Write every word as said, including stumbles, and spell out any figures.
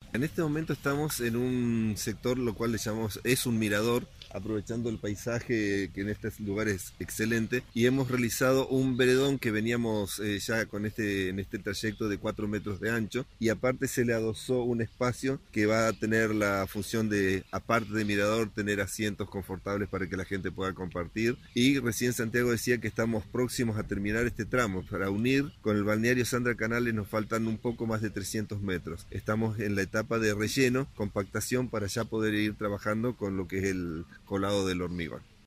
En este momento estamos en un sector lo cual le llamamos, es un mirador, aprovechando el paisaje que en este lugar es excelente, y hemos realizado un veredón que veníamos eh, ya con este, en este trayecto de cuatro metros de ancho, y aparte se le adosó un espacio que va a tener la función de, aparte de mirador, tener asientos confortables para que la gente pueda compartir. Y recién Santiago decía que estamos próximos a terminar este tramo. Para unir con el balneario Sandra Canales nos faltan un poco más de trescientos metros. Estamos en la etapa de relleno, compactación, para ya poder ir trabajando con lo que es el colado del hormigón.